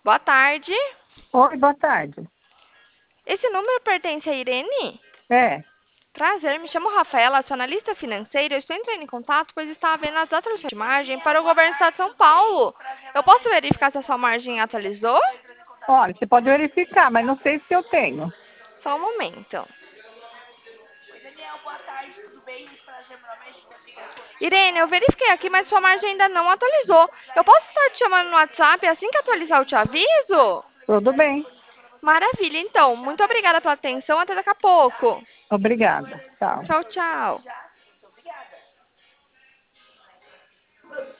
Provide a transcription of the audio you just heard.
Boa tarde. Oi, boa tarde. Esse número pertence a Irene? É, Prazer, me chamo Rafaela, sou analista financeira. Eu estou entrando em contato pois estava vendo as atualizações de margem para o governo do estado de São Paulo. Eu posso verificar se a sua margem atualizou? olha, você pode verificar, mas não sei se eu tenho. Só um momento. Irene, eu verifiquei aqui, mas sua margem ainda não atualizou. Eu posso estar te chamando no WhatsApp assim que atualizar eu te aviso? Tudo bem. Maravilha, então. Muito obrigada pela atenção. Até daqui a pouco. Obrigada. Tchau. Tchau, tchau.